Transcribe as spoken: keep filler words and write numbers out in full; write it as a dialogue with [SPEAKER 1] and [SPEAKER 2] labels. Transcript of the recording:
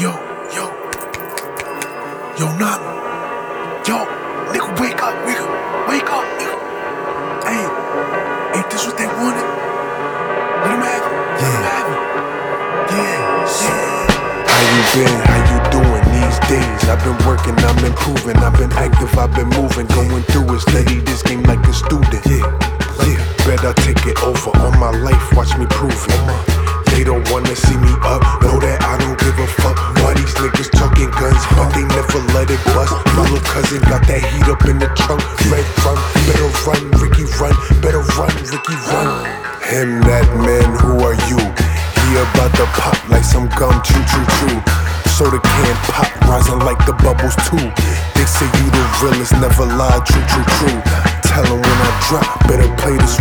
[SPEAKER 1] Yo, yo, yo, nah, yo, nigga, wake up, nigga, wake up, nigga. Hey, ain't this what they wanted? Let them have it, let them have it. Yeah, yeah.
[SPEAKER 2] How you been? How you doing these days? I've been working, I'm improving, I've been active, I've been moving, going through it, study this game like a student. Yeah, yeah. Bet I take it over all my life, watch me prove it. They don't wanna see me up, know that I don't give a fuck. Why these niggas talking guns, but they never let it bust. My little cousin got that heat up in the trunk. Red run, better run, Ricky run, better run, Ricky run. Him, that man, who are you? He about to pop like some gum, chew, chew, chew. Soda can pop, rising like the bubbles too. They say you the realest, never lie, true, true, true. Tell 'em when I drop, better play this